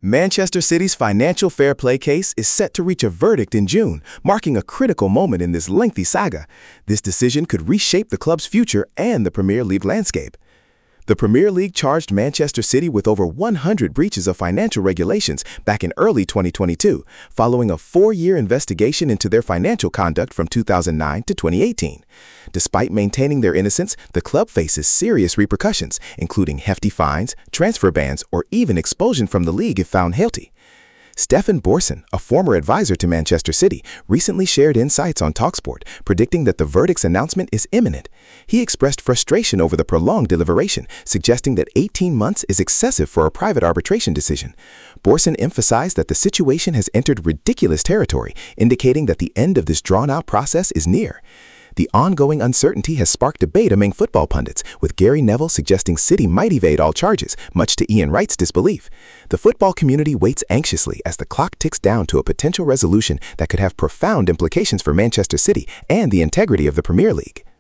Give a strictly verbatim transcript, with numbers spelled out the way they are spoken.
Manchester City's financial fair play case is set to reach a verdict in June, marking a critical moment in this lengthy saga. This decision could reshape the club's future and the Premier League landscape. The Premier League charged Manchester City with over one hundred breaches of financial regulations back in early twenty twenty-two, following a four-year investigation into their financial conduct from two thousand nine to twenty eighteen. Despite maintaining their innocence, the club faces serious repercussions, including hefty fines, transfer bans, or even expulsion from the league if found guilty. Stefan Borsan, a former advisor to Manchester City, recently shared insights on TalkSport, predicting that the verdict's announcement is imminent. He expressed frustration over the prolonged deliberation, suggesting that eighteen months is excessive for a private arbitration decision. Borsan emphasized that the situation has entered ridiculous territory, indicating that the end of this drawn-out process is near. The ongoing uncertainty has sparked debate among football pundits, with Gary Neville suggesting City might evade all charges, much to Ian Wright's disbelief. The football community waits anxiously as the clock ticks down to a potential resolution that could have profound implications for Manchester City and the integrity of the Premier League.